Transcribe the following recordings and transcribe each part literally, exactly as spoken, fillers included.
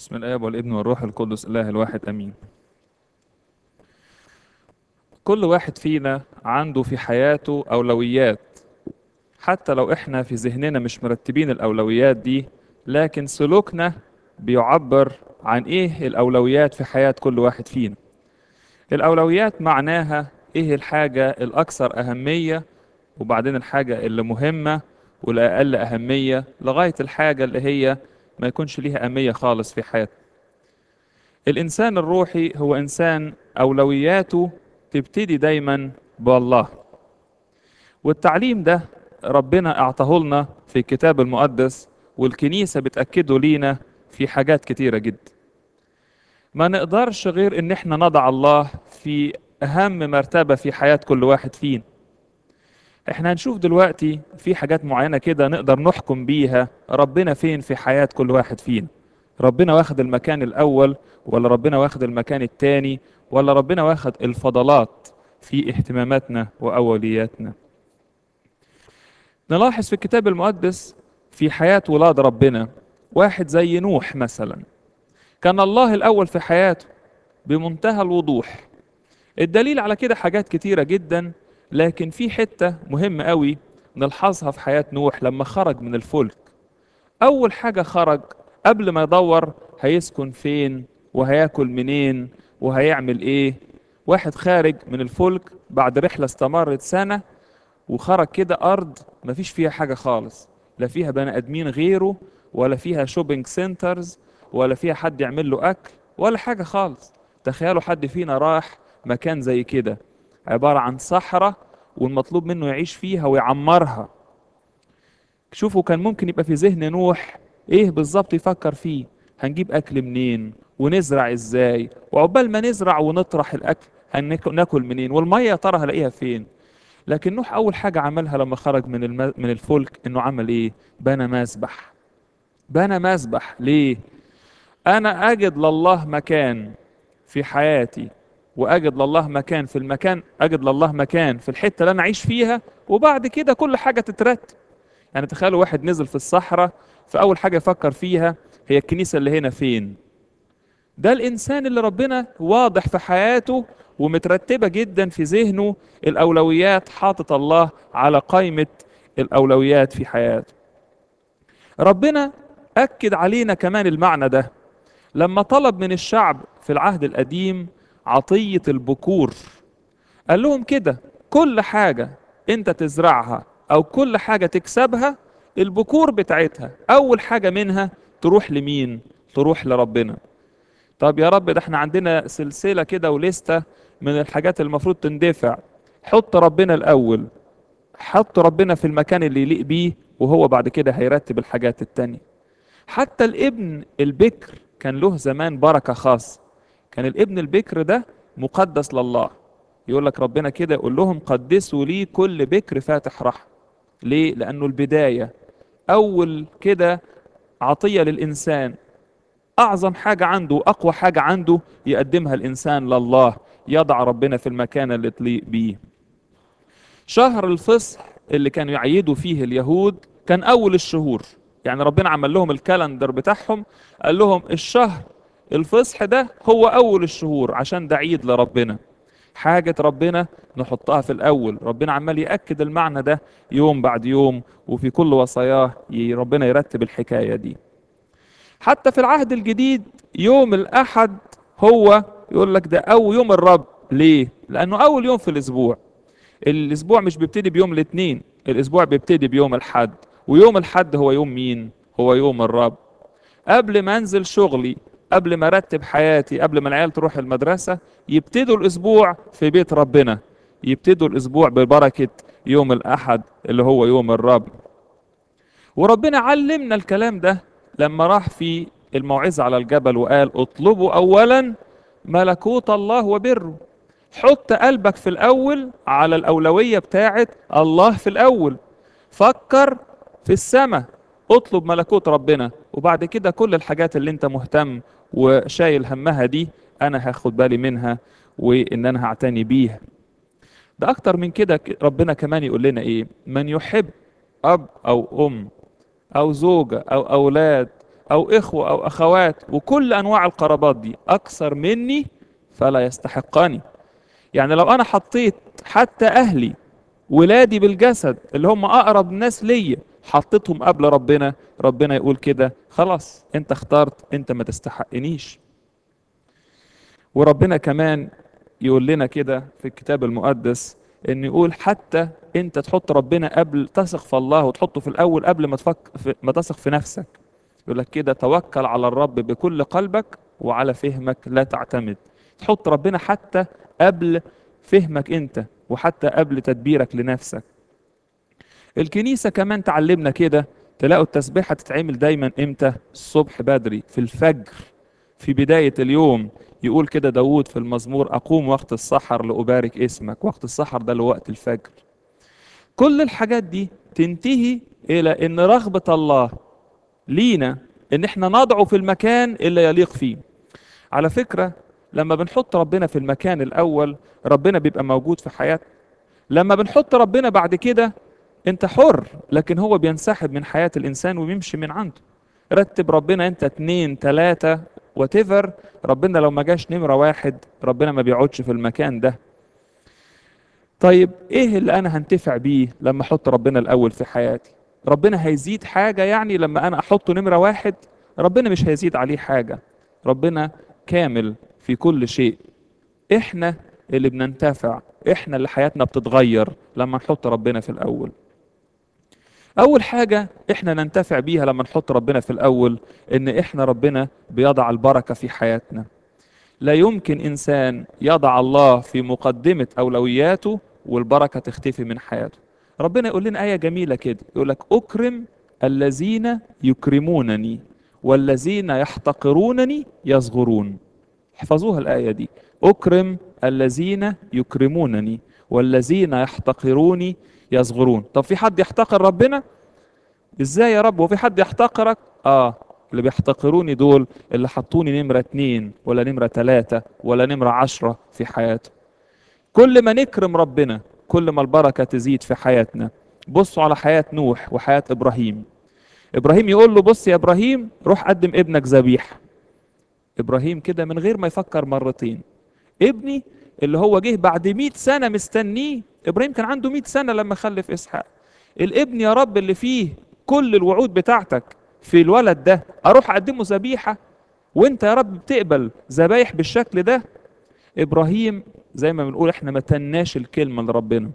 بسم الآب والابن والروح القدس الله الواحد أمين. كل واحد فينا عنده في حياته أولويات، حتى لو إحنا في ذهننا مش مرتبين الأولويات دي، لكن سلوكنا بيعبر عن إيه الأولويات في حياة كل واحد فينا. الأولويات معناها إيه الحاجة الأكثر أهمية، وبعدين الحاجة اللي مهمة والأقل أهمية، لغاية الحاجة اللي هي ما يكونش ليها أهمية خالص في حياتنا. الإنسان الروحي هو إنسان أولوياته تبتدي دايما بالله، والتعليم ده ربنا أعطاه لنا في الكتاب المقدس، والكنيسة بتأكده لينا في حاجات كتيرة جدا. ما نقدرش غير إن احنا نضع الله في أهم مرتبة في حياة كل واحد فينا. احنا هنشوف دلوقتي في حاجات معينة كده نقدر نحكم بيها ربنا فين في حياة كل واحد فينا. ربنا واخد المكان الأول، ولا ربنا واخد المكان التاني، ولا ربنا واخد الفضلات في اهتماماتنا وأولياتنا. نلاحظ في الكتاب المقدس في حياة ولاد ربنا واحد زي نوح مثلا، كان الله الأول في حياته بمنتهى الوضوح. الدليل على كده حاجات كتيرة جدا، لكن في حتة مهمة قوي نلحظها في حياة نوح لما خرج من الفلك. أول حاجة خرج قبل ما يدور هيسكن فين وهياكل منين وهيعمل إيه. واحد خارج من الفلك بعد رحلة استمرت سنة، وخرج كده أرض مفيش فيها حاجة خالص، لا فيها بني آدمين غيره، ولا فيها شوبينج سنترز، ولا فيها حد يعمل له أكل، ولا حاجة خالص. تخيلوا حد فينا راح مكان زي كده، عبارة عن صحراء والمطلوب منه يعيش فيها ويعمرها. شوفوا كان ممكن يبقى في ذهن نوح ايه بالظبط يفكر فيه. هنجيب اكل منين ونزرع ازاي، وعقبال ما نزرع ونطرح الاكل هناكل منين، والميه يا ترى هلاقيها فين. لكن نوح اول حاجه عملها لما خرج من الم... من الفلك انه عمل ايه؟ بنى مسبح. بنى مسبح ليه؟ انا اجد لله مكان في حياتي، واجد لله مكان في المكان، اجد لله مكان في الحته اللي انا اعيش فيها، وبعد كده كل حاجه تترتب. يعني تخيلوا واحد نزل في الصحراء، فاول حاجه يفكر فيها هي الكنيسه اللي هنا فين. ده الانسان اللي ربنا واضح في حياته ومترتبه جدا في ذهنه الاولويات، حاطط الله على قائمه الاولويات في حياته. ربنا اكد علينا كمان المعنى ده لما طلب من الشعب في العهد القديم عطيه البكور. قال لهم كده: كل حاجة انت تزرعها او كل حاجة تكسبها، البكور بتاعتها اول حاجة منها تروح لمين؟ تروح لربنا. طب يا رب، ده احنا عندنا سلسلة كده وليستة من الحاجات المفروض تندفع. حط ربنا الاول، حط ربنا في المكان اللي يليق بيه، وهو بعد كده هيرتب الحاجات التانية. حتى الابن البكر كان له زمان بركة خاصة. كان الابن البكر ده مقدس لله. يقول لك ربنا كده يقول لهم: قدسوا لي كل بكر فاتح رحم. ليه؟ لأنه البداية، أول كده عطية للإنسان، أعظم حاجة عنده وأقوى حاجة عنده يقدمها الإنسان لله، يضع ربنا في المكان اللي تليق بيه. شهر الفصح اللي كانوا يعيدوا فيه اليهود كان أول الشهور. يعني ربنا عمل لهم الكالندر بتاعهم، قال لهم الشهر الفصح ده هو أول الشهور عشان ده عيد لربنا. حاجة ربنا نحطها في الأول. ربنا عمال يأكد المعنى ده يوم بعد يوم، وفي كل وصاياه ي- ربنا يرتب الحكاية دي. حتى في العهد الجديد يوم الأحد هو يقول لك ده أول يوم الرب. ليه؟ لأنه أول يوم في الأسبوع. الاسبوع مش بيبتدي بيوم الاثنين، الاسبوع بيبتدي بيوم الحد. ويوم الحد هو يوم مين؟ هو يوم الرب. قبل ما انزل شغلي، قبل ما ارتب حياتي، قبل ما العيال تروح المدرسة، يبتدوا الاسبوع في بيت ربنا، يبتدوا الاسبوع ببركة يوم الاحد اللي هو يوم الرب. وربنا علمنا الكلام ده لما راح في الموعظة على الجبل وقال: اطلبوا اولا ملكوت الله وبره. حط قلبك في الأول على الأولوية بتاعت الله في الأول. فكر في السماء، اطلب ملكوت ربنا، وبعد كده كل الحاجات اللي انت مهتم وشايل همها دي أنا هاخد بالي منها، وإن أنا هعتني بيها. ده أكتر من كده، ك- ربنا كمان يقول لنا إيه: من يحب أب أو أم أو زوجة أو أولاد أو إخوة أو أخوات وكل أنواع القرابات دي أكثر مني فلا يستحقني. يعني لو أنا حطيت حتى أهلي ولادي بالجسد اللي هم أقرب ناس ليا حطيتهم قبل ربنا، ربنا يقول كده خلاص أنت اخترت، أنت ما تستحقنيش. وربنا كمان يقول لنا كده في الكتاب المقدس ان يقول حتى انت تحط ربنا قبل، تثق في الله وتحطه في الاول قبل ما تفك في ما تثق في نفسك. يقول لك كده توكل على الرب بكل قلبك وعلى فهمك لا تعتمد. تحط ربنا حتى قبل فهمك انت وحتى قبل تدبيرك لنفسك. الكنيسة كمان تعلمنا كده، تلاقوا التسبيحة تتعمل دايما امتى؟ الصبح بدري في الفجر في بداية اليوم. يقول كده داود في المزمور أقوم وقت السحر لأبارك اسمك. وقت السحر ده اللي هو وقت الفجر. كل الحاجات دي تنتهي إلى إن رغبة الله لينا إن إحنا نضعه في المكان اللي يليق فيه. على فكرة لما بنحط ربنا في المكان الأول ربنا بيبقى موجود في حياتنا. لما بنحط ربنا بعد كده انت حر، لكن هو بينسحب من حياة الإنسان وبيمشي من عنده. رتب ربنا انت اتنين تلاتة واتيفر، ربنا لو ما جاش نمرة واحد ربنا ما بيقعدش في المكان ده. طيب ايه اللي انا هنتفع بيه لما احط ربنا الاول في حياتي؟ ربنا هيزيد حاجة يعني لما انا احطه نمرة واحد؟ ربنا مش هيزيد عليه حاجة. ربنا كامل في كل شيء. احنا اللي بننتفع، احنا اللي حياتنا بتتغير لما نحط ربنا في الاول. اول حاجة احنا ننتفع بيها لما نحط ربنا في الاول ان احنا ربنا بيضع البركة في حياتنا. لا يمكن انسان يضع الله في مقدمة اولوياته والبركة تختفي من حياته. ربنا يقول لنا آية جميلة كده، يقول لك اكرم الذين يكرمونني والذين يحتقرونني يصغرون. احفظوها الآية دي، اكرم الذين يكرمونني والذين يحتقروني يصغرون. طب في حد يحتقر ربنا؟ ازاي يا رب وفي حد يحتقرك؟ اه، اللي بيحتقروني دول اللي حطوني نمرة اتنين ولا نمرة تلاتة ولا نمرة عشرة في حياته. كل ما نكرم ربنا كل ما البركة تزيد في حياتنا. بصوا على حياة نوح وحياة إبراهيم. إبراهيم يقول له بص يا إبراهيم روح قدم ابنك ذبيحة. إبراهيم كده من غير ما يفكر مرتين، ابني اللي هو جه بعد مئة سنة مستنيه. إبراهيم كان عنده مئة سنة لما خلف إسحاق. الابن يا رب اللي فيه كل الوعود بتاعتك في الولد ده اروح اقدمه ذبيحه وانت يا رب بتقبل ذبايح بالشكل ده؟ ابراهيم زي ما بنقول احنا ما تناش الكلمه لربنا،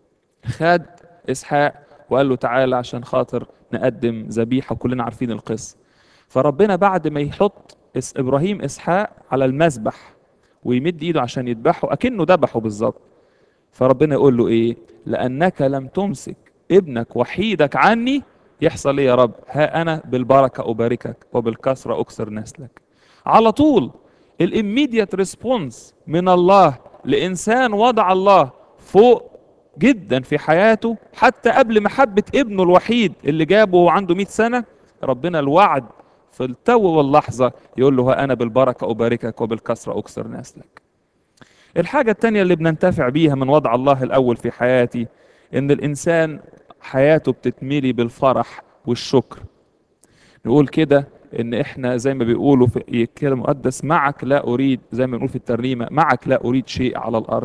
خد اسحاق وقال له تعالى عشان خاطر نقدم ذبيحه، كلنا عارفين القصه. فربنا بعد ما يحط إس ابراهيم اسحاق على المذبح ويمد ايده عشان يذبحه اكنه ذبحه بالظبط، فربنا يقول له ايه؟ لانك لم تمسك ابنك وحيدك عني يحصل ايه يا رب؟ ها انا بالبركه اباركك وبالكثره اكثر نسلك. على طول الاميديت ريسبونس من الله لانسان وضع الله فوق جدا في حياته حتى قبل محبه ابنه الوحيد اللي جابه وهو عنده مئة سنه. ربنا الوعد في التو واللحظه يقول له ها انا بالبركه اباركك وبالكثره اكثر نسلك. الحاجة التانية اللي بننتفع بيها من وضع الله الأول في حياتي إن الإنسان حياته بتتملي بالفرح والشكر. نقول كده إن إحنا زي ما بيقولوا في كده مقدس معك لا أريد، زي ما بنقول في الترنيمة معك لا أريد شيء على الأرض.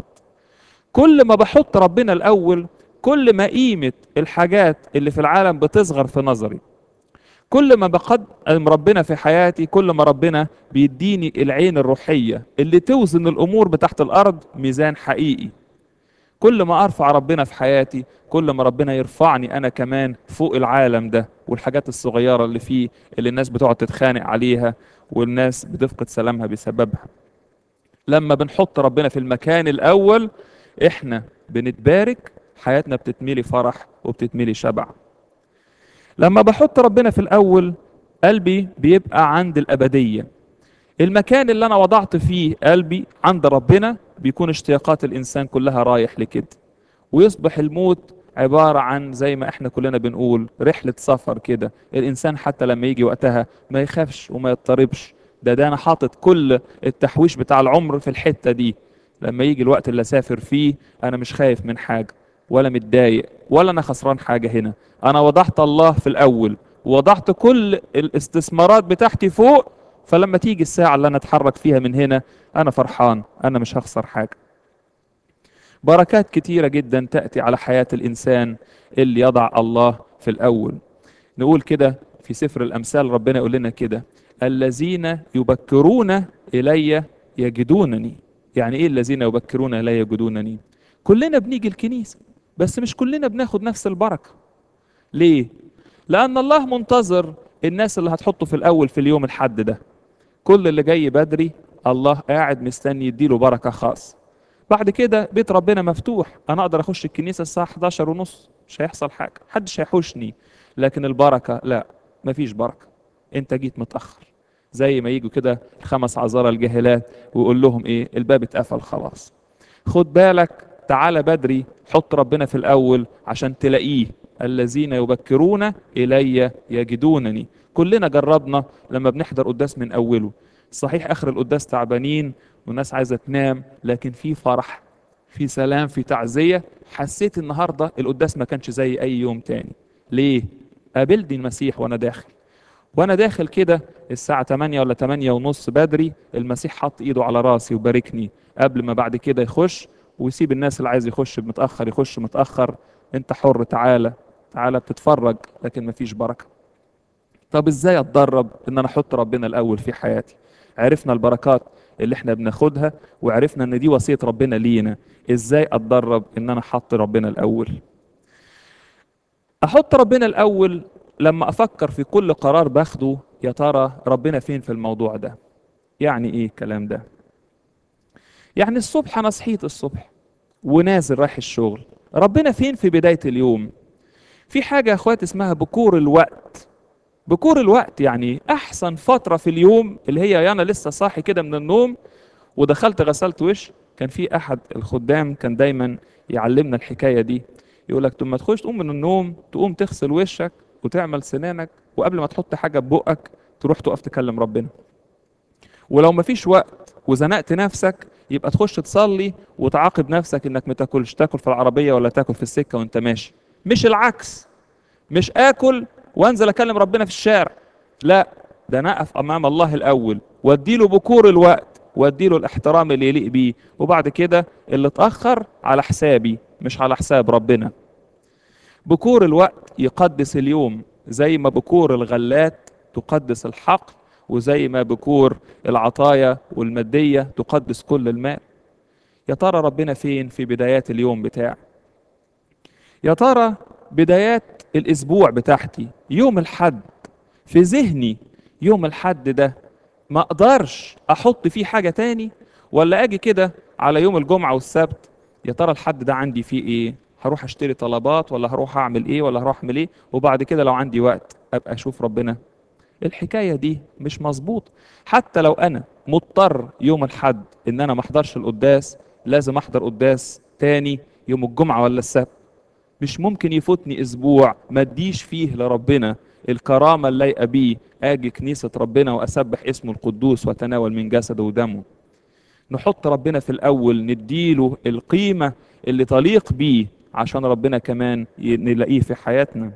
كل ما بحط ربنا الأول كل ما قيمة الحاجات اللي في العالم بتصغر في نظري. كل ما بقدم ربنا في حياتي كل ما ربنا بيديني العين الروحية اللي توزن الأمور بتحت الأرض ميزان حقيقي. كل ما أرفع ربنا في حياتي كل ما ربنا يرفعني أنا كمان فوق العالم ده والحاجات الصغيرة اللي فيه اللي الناس بتقعد تتخانق عليها والناس بتفقد سلامها بسببها. لما بنحط ربنا في المكان الأول إحنا بنتبارك، حياتنا بتتملي فرح وبتتملي شبع. لما بحط ربنا في الأول قلبي بيبقى عند الأبدية. المكان اللي أنا وضعت فيه قلبي عند ربنا بيكون اشتياقات الإنسان كلها رايح لكده، ويصبح الموت عبارة عن زي ما احنا كلنا بنقول رحلة سفر كده. الإنسان حتى لما يجي وقتها ما يخافش وما يضطربش، ده ده أنا حاطط كل التحويش بتاع العمر في الحتة دي. لما يجي الوقت اللي أسافر فيه أنا مش خايف من حاجة ولا متضايق ولا أنا خسران حاجة. هنا أنا وضعت الله في الأول ووضعت كل الاستثمارات بتاعتي فوق، فلما تيجي الساعة اللي أنا أتحرك فيها من هنا أنا فرحان، أنا مش هخسر حاجة. بركات كتيرة جدا تأتي على حياة الإنسان اللي يضع الله في الأول. نقول كده في سفر الأمثال، ربنا يقول لنا كده: الذين يبكرون إلي يجدونني. يعني إيه الذين يبكرون إلي يجدونني؟ كلنا بنيجي الكنيسة، بس مش كلنا بناخد نفس البركة. ليه؟ لأن الله منتظر الناس اللي هتحطه في الأول في اليوم الحد ده. كل اللي جاي بدري الله قاعد مستني يديله بركة خاص. بعد كده بيت ربنا مفتوح، انا اقدر اخش الكنيسة الساعة حداشر ونص، مش هيحصل حاجة، محدش هيحوشني. لكن البركة لا، مفيش بركة. انت جيت متأخر. زي ما يجوا كده الخمس عذارى الجاهلات ويقول لهم ايه؟ الباب اتقفل خلاص. خد بالك، تعالى بدري، حط ربنا في الاول عشان تلاقيه. الذين يبكرون الي يجدونني. كلنا جربنا لما بنحضر قداس من اوله، صحيح اخر القداس تعبانين والناس عايزه تنام، لكن في فرح، في سلام، في تعزيه. حسيت النهارده القداس ما كانش زي اي يوم تاني. ليه؟ قابلني المسيح وانا داخل. وانا داخل كده الساعة تمانية ولا تمانية ونص بدري، المسيح حط ايده على راسي وباركني قبل ما بعد كده يخش، ويسيب الناس اللي عايز يخش متأخر يخش متأخر. انت حر، تعالى تعالى بتتفرج، لكن مفيش بركة. طب ازاي اتدرب ان انا احط ربنا الاول في حياتي؟ عرفنا البركات اللي احنا بناخدها، وعرفنا ان دي وصية ربنا لينا. ازاي اتدرب ان انا احط ربنا الاول؟ احط ربنا الاول لما افكر في كل قرار باخده، يا ترى ربنا فين في الموضوع ده؟ يعني ايه الكلام ده؟ يعني الصبح انا صحيت الصبح ونازل رايح الشغل، ربنا فين في بداية اليوم؟ في حاجة يا اخوات اسمها بكور الوقت. بكور الوقت يعني احسن فترة في اليوم، اللي هي انا لسه صاحي كده من النوم ودخلت غسلت وش. كان في احد الخدام كان دايما يعلمنا الحكاية دي، يقول لك لما تخش تقوم من النوم تقوم تغسل وشك وتعمل سنانك، وقبل ما تحط حاجة ببقك تروح تقف تكلم ربنا. ولو مفيش وقت وزنقت نفسك، يبقى تخش تصلي وتعاقب نفسك انك ما تاكلش، تاكل في العربية ولا تاكل في السكة وانت ماشي. مش العكس، مش اكل وانزل اكلم ربنا في الشارع، لا، ده انا اقف امام الله الاول واديله بكور الوقت واديله الاحترام اللي يليق بيه، وبعد كده اللي اتاخر على حسابي مش على حساب ربنا. بكور الوقت يقدس اليوم، زي ما بكور الغلات تقدس الحقل، وزي ما بكور العطايا والمادية تقدس كل المال. يا ترى ربنا فين في بدايات اليوم بتاعي؟ يا ترى بدايات الاسبوع بتاعتي، يوم الحد في ذهني، يوم الحد ده ما اقدرش احط فيه حاجة تاني؟ ولا اجي كده على يوم الجمعة والسبت، يا ترى الحد ده عندي فيه ايه؟ هروح اشتري طلبات ولا هروح اعمل ايه ولا هروح اعمل ايه؟ وبعد كده لو عندي وقت ابقى اشوف ربنا. الحكاية دي مش مظبوط. حتى لو انا مضطر يوم الحد ان انا ما احضرش القداس، لازم احضر قداس تاني يوم الجمعة ولا السبت. مش ممكن يفوتني اسبوع ما اديش فيه لربنا الكرامة اللايقة بيه، اجي كنيسة ربنا واسبح اسمه القدوس واتناول من جسده ودمه. نحط ربنا في الاول، نديله القيمة اللي تليق بيه عشان ربنا كمان ي- نلاقيه في حياتنا.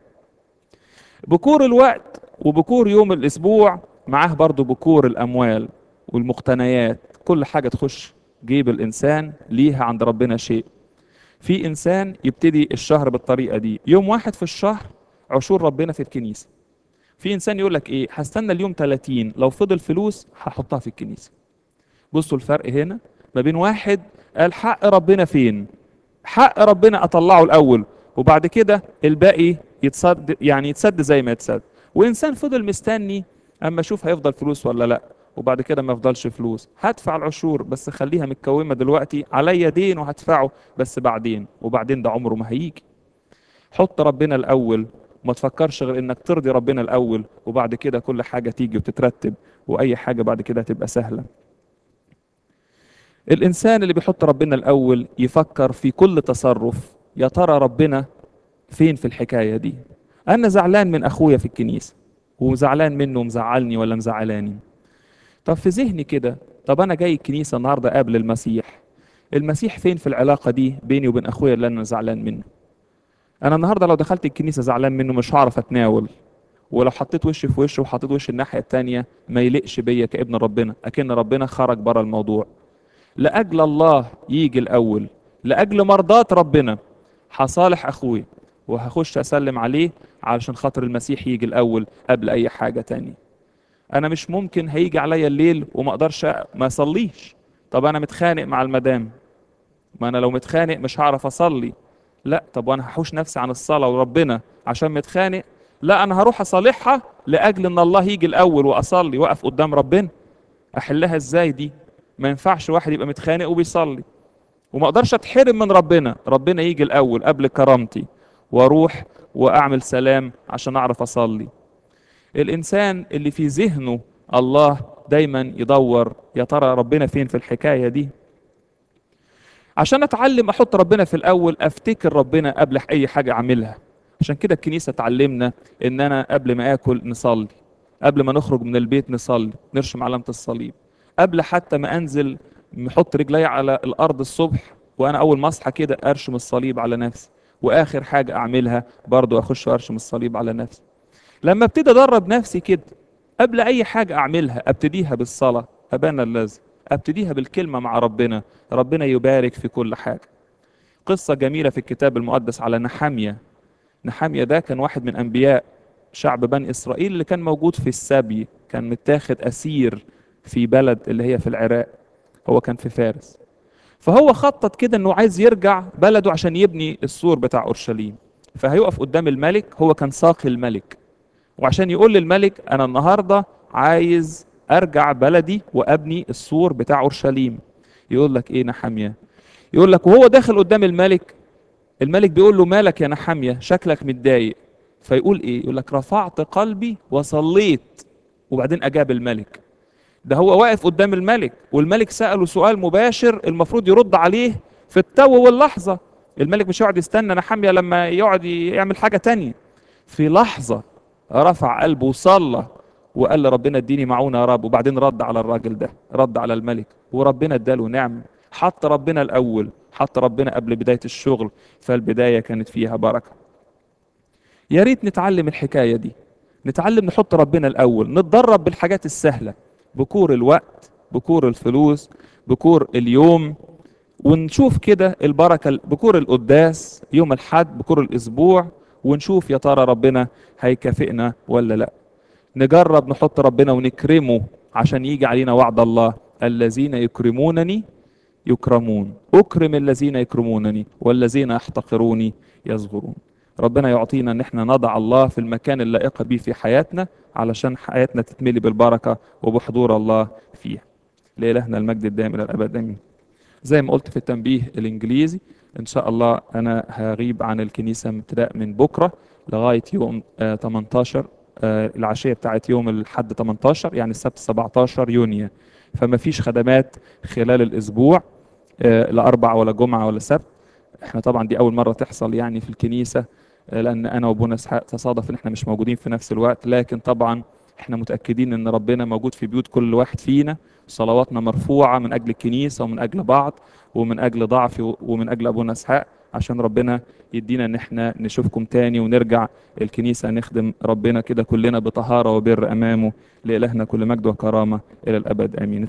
بكور الوقت وبكور يوم الاسبوع معاه برضو بكور الاموال والمقتنيات. كل حاجة تخش جيب الانسان ليها عند ربنا شيء. في انسان يبتدي الشهر بالطريقه دي، يوم واحد في الشهر عشور ربنا في الكنيسه. في انسان يقول لك ايه، هستنى اليوم ثلاثين لو فضل فلوس هحطها في الكنيسه. بصوا الفرق هنا ما بين واحد قال حق ربنا فين، حق ربنا اطلعه الاول وبعد كده الباقي يتصد، يعني يتسد زي ما يتسد. وانسان فضل مستني اما اشوف هيفضل فلوس ولا لا، وبعد كده ما يفضلش فلوس، هدفع العشور بس خليها متكومه دلوقتي، عليا دين وهدفعه بس بعدين، وبعدين ده عمره ما هيجي. حط ربنا الاول، وما تفكرش غير انك ترضي ربنا الاول، وبعد كده كل حاجه تيجي وتترتب، واي حاجه بعد كده هتبقى سهله. الانسان اللي بيحط ربنا الاول يفكر في كل تصرف، يا ترى ربنا فين في الحكايه دي؟ انا زعلان من اخويا في الكنيسه، وزعلان منه مزعلني ولا مزعلاني. طب في ذهني كده، طب انا جاي الكنيسه النهارده قبل المسيح، المسيح فين في العلاقه دي بيني وبين اخويا اللي انا زعلان منه؟ انا النهارده لو دخلت الكنيسه زعلان منه مش هعرف اتناول، ولو حطيت وشي في وشه وحطيت وشي الناحية التانية ما يلقش بيا كابن ربنا، أكن ربنا خرج بره الموضوع. لأجل الله يجي الأول، لأجل مرضات ربنا هصالح أخوي وهخش أسلم عليه علشان خاطر المسيح يجي الأول قبل أي حاجة تانية. أنا مش ممكن هيجي عليا الليل وما أقدرش ما أصليش. طب أنا متخانق مع المدام، ما أنا لو متخانق مش هعرف أصلي. لا، طب وأنا هحوش نفسي عن الصلاة وربنا عشان متخانق؟ لا، أنا هروح أصالحها لأجل إن الله يجي الأول وأصلي وأقف قدام ربنا. أحلها إزاي دي؟ ما ينفعش واحد يبقى متخانق وبيصلي. وما اقدرش اتحرم من ربنا، ربنا يجي الاول قبل كرامتي، واروح واعمل سلام عشان اعرف اصلي. الانسان اللي في ذهنه الله دايما يدور يا ترى ربنا فين في الحكاية دي. عشان اتعلم احط ربنا في الاول، افتكر ربنا قبل اي حاجة اعملها. عشان كده الكنيسة تعلمنا ان انا قبل ما اكل نصلي، قبل ما نخرج من البيت نصلي نرشم علامة الصليب، قبل حتى ما انزل نحط رجلي على الارض الصبح وانا اول ما اصحى كده ارشم الصليب على نفسي، واخر حاجة اعملها برضو اخش وارشم الصليب على نفسي. لما ابتدي ادرب نفسي كده قبل اي حاجة اعملها ابتديها بالصلاة، ابانا الذي، ابتديها بالكلمة مع ربنا، ربنا يبارك في كل حاجة. قصة جميلة في الكتاب المقدس على نحمية. نحمية ده كان واحد من انبياء شعب بني اسرائيل اللي كان موجود في السبي، كان متاخد اسير في بلد اللي هي في العراق، هو كان في فارس. فهو خطط كده انه عايز يرجع بلده عشان يبني السور بتاع اورشليم. فهيقف قدام الملك، هو كان ساقي الملك، وعشان يقول للملك انا النهارده عايز ارجع بلدي وابني السور بتاع اورشليم. يقول لك ايه نحمية؟ يقول لك وهو داخل قدام الملك، الملك بيقول له مالك يا نحمية شكلك متضايق؟ فيقول ايه؟ يقول لك رفعت قلبي وصليت. وبعدين اجاب الملك. ده هو واقف قدام الملك والملك سأله سؤال مباشر المفروض يرد عليه في التو واللحظة. الملك مش يقعد يستنى نحمية لما يقعد يعمل حاجة تانية. في لحظة رفع قلبه وصلى وقال لربنا اديني معونة يا رب، وبعدين رد على الراجل ده، رد على الملك، وربنا اداله نعمة. حط ربنا الأول، حط ربنا قبل بداية الشغل، فالبداية كانت فيها بركة. يا ريت نتعلم الحكاية دي، نتعلم نحط ربنا الأول، نتدرب بالحاجات السهلة، بكور الوقت، بكور الفلوس، بكور اليوم، ونشوف كده البركة، بكور القداس يوم الحد، بكور الأسبوع، ونشوف يا ترى ربنا هيكافئنا ولا لا. نجرب نحط ربنا ونكرمه عشان يجي علينا وعد الله الذين يكرمونني يكرمون، أكرم الذين يكرمونني والذين يحتقروني يصغرون. ربنا يعطينا ان احنا نضع الله في المكان اللائق به في حياتنا علشان حياتنا تتملي بالبركة وبحضور الله فيها. لإلهنا المجد الدائم إلى الأبد آمين. زي ما قلت في التنبيه الإنجليزي، إن شاء الله أنا هغيب عن الكنيسة ابتداء من بكرة لغاية يوم آه تمنتاشر، آه العشية بتاعت يوم الحد تمنتاشر، يعني السبت سبعتاشر يونيو. فما فيش خدمات خلال الأسبوع، آه لا أربع ولا جمعة ولا سبت. احنا طبعا دي أول مرة تحصل يعني في الكنيسة، آه لأن أنا وأبونا إسحاق تصادف إن احنا مش موجودين في نفس الوقت، لكن طبعا احنا متأكدين إن ربنا موجود في بيوت كل واحد فينا. صلواتنا مرفوعة من أجل الكنيسة ومن أجل بعض ومن أجل ضعفي ومن أجل أبونا إسحاق، عشان ربنا يدينا إن احنا نشوفكم تاني ونرجع الكنيسة نخدم ربنا كده كلنا بطهارة وبر أمامه. لإلهنا كل مجد وكرامة إلى الأبد آمين.